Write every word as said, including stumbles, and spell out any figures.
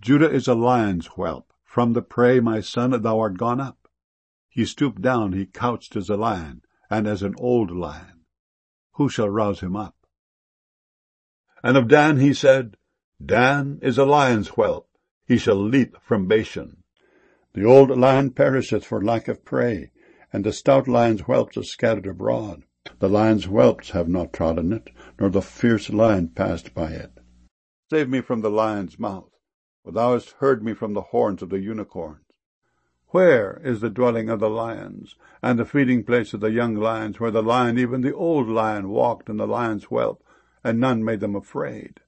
Judah is a lion's whelp. From the prey, my son, thou art gone up. He stooped down, he couched as a lion, and as an old lion. Who shall rouse him up? And of Dan he said, Dan is a lion's whelp. He shall leap from Bashan. The old lion perisheth for lack of prey, and the stout lion's whelps are scattered abroad. The lion's whelps have not trodden it, nor the fierce lion passed by it. Save me from the lion's mouth, for thou hast heard me from the horns of the unicorns. Where is the dwelling of the lions, and the feeding place of the young lions, where the lion, even the old lion, walked in the lion's whelp, and none made them afraid?